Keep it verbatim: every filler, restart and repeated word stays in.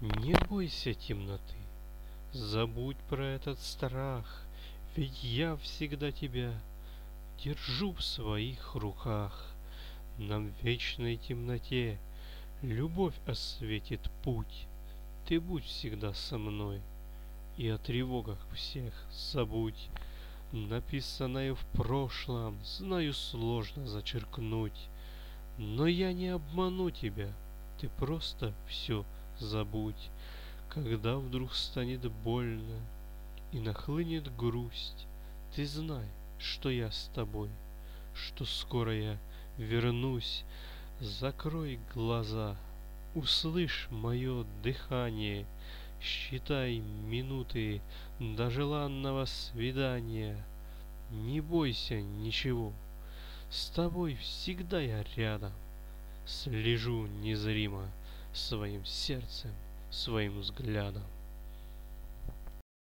Не бойся темноты, забудь про этот страх, ведь я всегда тебя держу в своих руках. Нам в вечной темноте любовь осветит путь. Ты будь всегда со мной и о тревогах всех забудь. Написанное в прошлом, знаю, сложно зачеркнуть, но я не обману тебя, ты просто все забудь. Когда вдруг станет больно и нахлынет грусть, ты знай, что я с тобой, что скоро я вернусь. Закрой глаза, услышь мое дыхание, считай минуты до желанного свидания. Не бойся ничего, с тобой всегда я рядом, слежу незримо своим сердцем, своим взглядом.